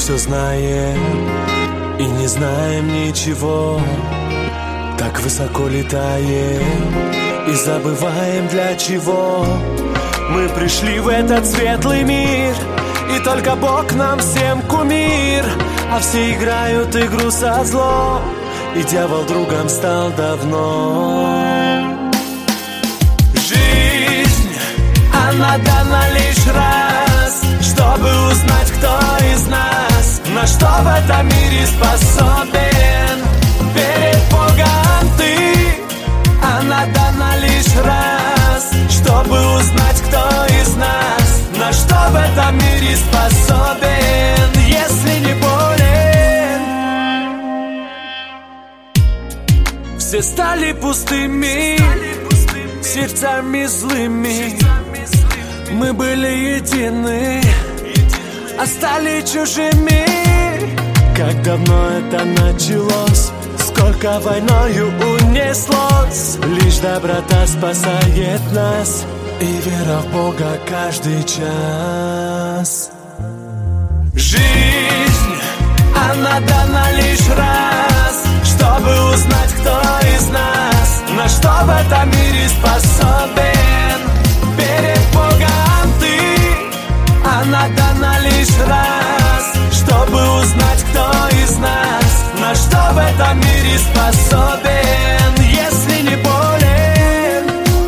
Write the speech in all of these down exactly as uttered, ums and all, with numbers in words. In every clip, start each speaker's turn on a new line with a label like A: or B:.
A: все знаем и не знаем ничего. Так высоко летаем и забываем, для чего мы пришли в этот светлый мир. И только Бог нам всем кумир, а все играют игру со злом, и дьявол другом стал давно. Жизнь, она дана лишь раз, чтобы узнать, кто из нас на что в этом мире способен. Перед Богом ты, она дана лишь раз, чтобы узнать, кто из нас на что в этом мире способен, если не болен. Все стали пустыми, сердцами злыми. Мы были едины, а стали чужими. Как давно это началось, сколько войною унеслось. Лишь доброта спасает нас, и вера в Бога каждый час. Жизнь, она дана лишь раз, чтобы узнать, кто из нас на что в этом мире способен. Перед Богом ты, она дана лишь раз, чтобы узнать, кто из нас на что в этом мире способен, если не болен.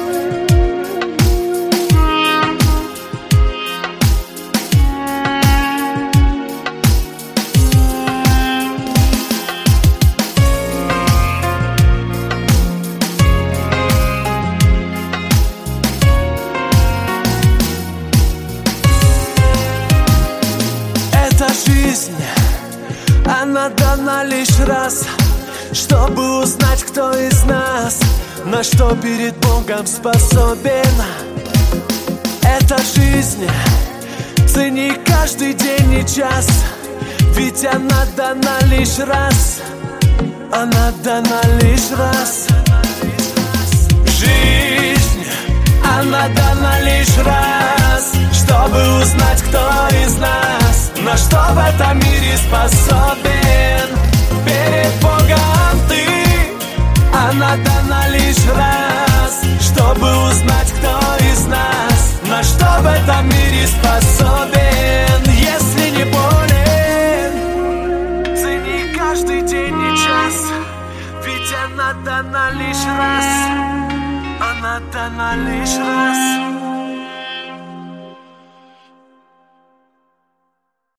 A: Эта жизнь, она дана лишь раз, чтобы узнать, кто из нас на что перед Богом способен. Эта жизнь, цени каждый день и час, ведь она дана лишь раз, она дана лишь раз. Жизнь, она дана лишь раз, чтобы узнать, кто из нас на что в этом мире способен. Перед Богом ты, она дана лишь раз, чтобы узнать, кто из нас на что в этом мире способен, если не болен. Цени каждый день и час, ведь она дана лишь раз, она дана лишь раз.